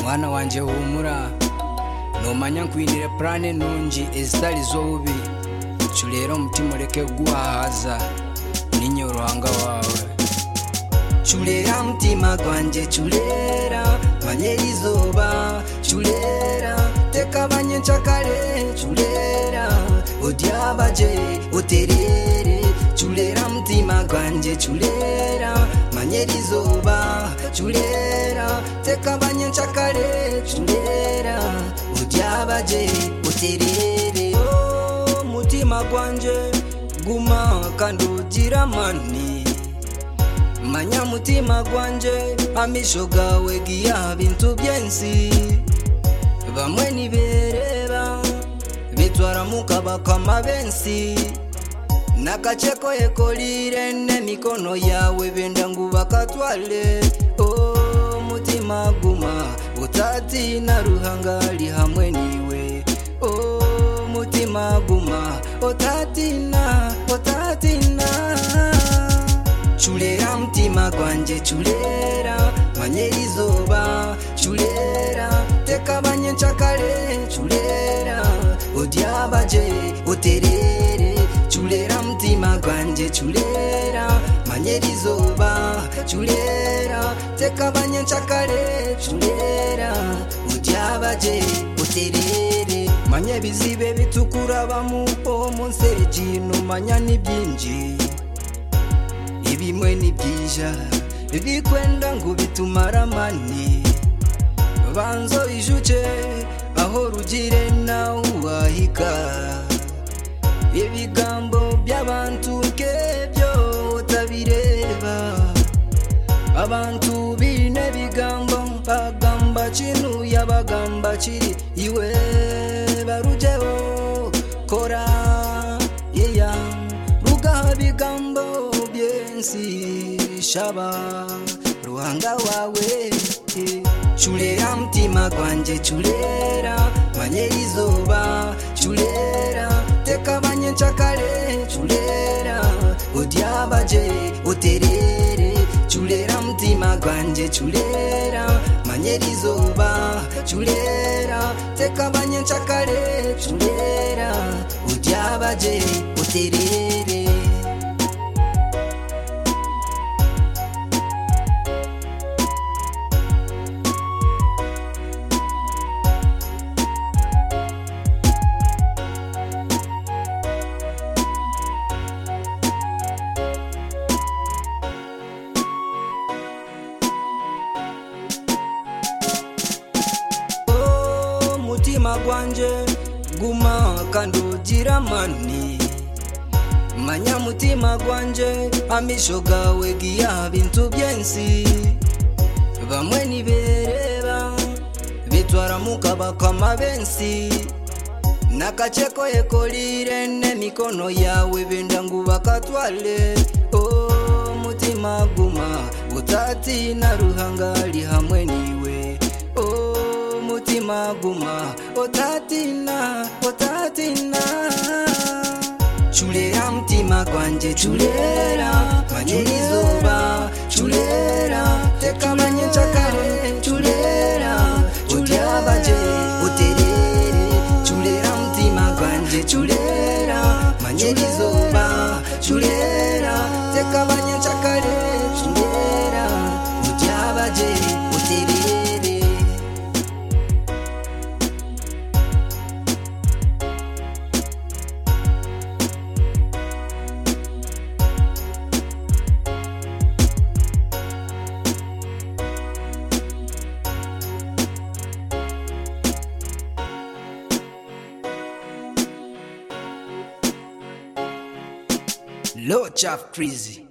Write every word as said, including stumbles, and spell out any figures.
mwana wanje humura nomanya nkwinire plane nungi ezitali zobubi culera omutima oleke guhahaza ninye uruhanga wawe culera mutima gwanje culera manye izuba culera tekabanye nchakale culera odyabaje oterere culera mutima gwanje culera manye izuba culera tekabanye nchakale culera odyabaje oterere oh mutima gwanje guma kandugira mani manya mutima gwanje amisho gawe giya bintu byensi bamwe nibereba bitwara mukaba kama bensi nakacheko ekolire ne mikono yawe benda nguba katwale oh mutima guma utati na ruhangali hamwe niwe oh mutima guma utati na utati na culera mutima gwanje culera manye izuba culera tekabanye nchakale culera odyabaje oterere culera mutima gwanje culera manye izuba culera tekabanye nchakale culera odyabaje oterere manye bizibe bitukura bamu omunseji no manya ni byinji ibimwe nibyija bikwenda ngo bitumara mani banzo ijuce aho rugire na uwahika ibigambo by'abantu kebyo utabireba abantu bine bigambo bagamba kinu yabagamba kiri iwe barujeho kora yeya ruga bigambo byensi shaba ruhanga wawe culera mutima gwanje culera manye izuba culera tekabanye nchakale culera odyabaje oterere culera mutima gwanje culera manye izuba culera tekabanye nchakale culera odyabaje oterere mutima gwanje guma kandugira mani manya mutima gwanje amisho gawe giya bintu byensi bamwe nibereba bitwara mukaba kama bensi nakacheko ekolire ne mikono yawe benda nguba katwale oh mutima guma utati na ruhangali hamwe niwe oh mutima guma otatina otatina culera mutima gwanje culera manye izuba culera tekabanye nchakale culera odyabaje oterere culera mutima gwanje culera manye izuba culera tekabanye nchakale culera odyabaje oterere Low chaff crazy.